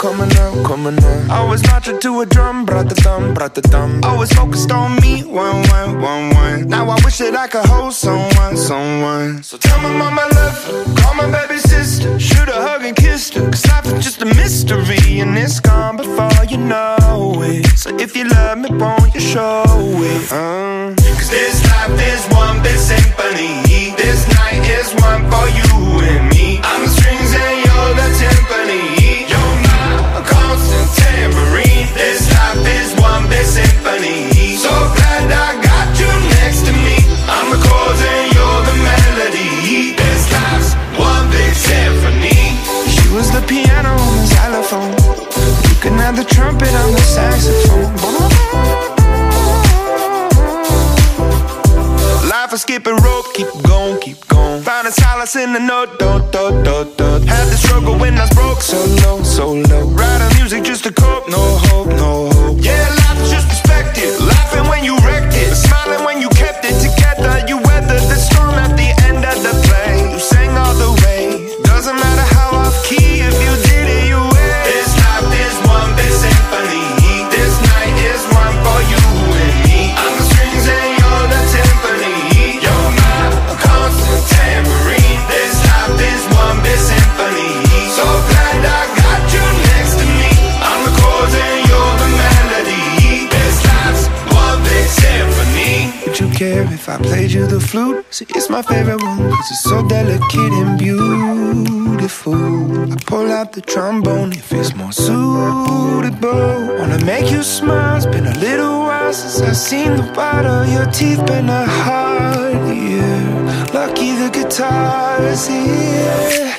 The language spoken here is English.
coming out, coming out. I was marching to a drum, brat-a-dum, brat-a-dum. Always focused on me, one, one, one, one. Now I wish that I could hold someone, someone. So tell my mama I love her, call my baby sister, shoot a hug and kiss her. Cause life is just a mystery and it's gone before you know it. So if you love me, won't you show it? Cause this life is one big symphony. This night is one for you and me. I'm the strings and you're the timpani. You're my constant tambourine. This life is one big symphony. So glad I got you next to me. I'm the chords and you're the melody. This life's one big symphony. She was the piano on the xylophone. You can have the trumpet on the saxophone. Life is skipping rope, keep going, keep going. Finding solace in the note, dot, dot, dot, dot. Had the struggle when I was broke, so low, so low. Writing music just to cope, no hope, no hope. Yeah, life is just perspective. Laughing when you wrecked it, smiling when you kept it together. You weathered the storm at the end of the play. You sang all the way. Doesn't matter how off key, if you did it, you win. This life is one big symphony. This night is one for you and me. I'm the strings and you're the timpani. You're my constant tambourine. This life is one big symphony. So glad I got you next to me. I'm the chords and you're the melody. This life's one big symphony. Would you care if I played you the flute? See, it's my favorite one, cause it's so delicate and beautiful. I pull out the trombone if it's more suitable. Wanna make you smile, it's been a little while since I've seen the white of your teeth. Been a hard year, lucky the guitar is here.